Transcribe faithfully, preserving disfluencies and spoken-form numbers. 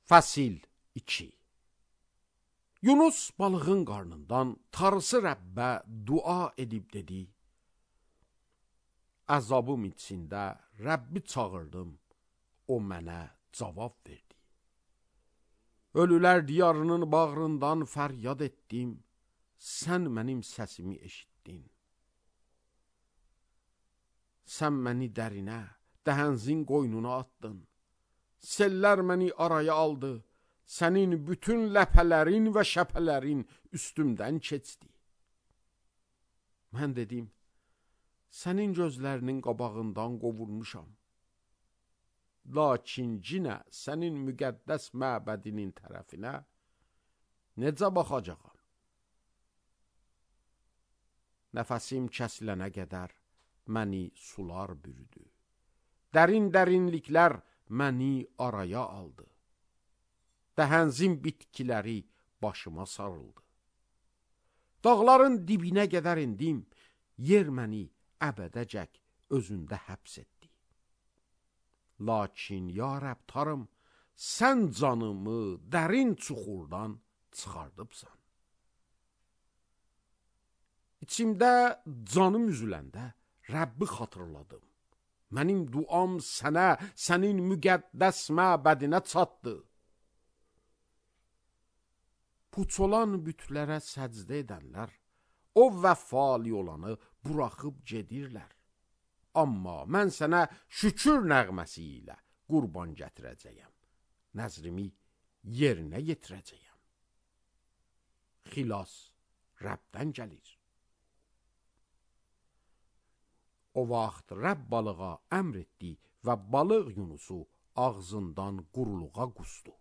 Fəsil iki. Yunus balığın qarnından Tanrısı Rəbbə dua edib dedi: Əzabım içində Rəbbi çağırdım, o mənə cavab verdi. Ölülər diyarının bağrından fəryad etdim, sən mənim səsimi eşitdin. Sən məni dərinə, dəhənzin qoynuna atdın. Sellər məni araya aldı, sənin bütün ləpələrin və şəpələrin üstümdən keçdi. Mən dedim, sənin gözlərinin qabağından qovulmuşam. Lakin yenə sənin müqəddəs məbədinin tərəfinə necə baxacağam? Nəfəsim kəsilənə qədər məni sular bürüdü. Dərin-dərinliklər məni araya aldı. Dəhənzin bitkiləri başıma sarıldı. Dağların dibinə qədər indim, yer məni əbədəcək özündə həbs etdi. Lakin ya Rəbb Tanrım, sən canımı dərin çuxurdan çıxardıbsan. İçimdə canım üzüləndə Rəbbi xatırladım. Mənim duam sənə, sənin müqəddəs məbədinə çatdı. Puç olan bütlərə səcdə edənlər, o vəfali olanı buraxıb gedirlər. Amma mən sənə şükür nəğməsi ilə qurban gətirəcəyəm. Nəzrimi yerinə yetirəcəyəm. Xilas Rəbdən gəlir. O vaxt Rəbb balığa əmr etdi və balıq Yunusu ağzından quruluğa qusdu.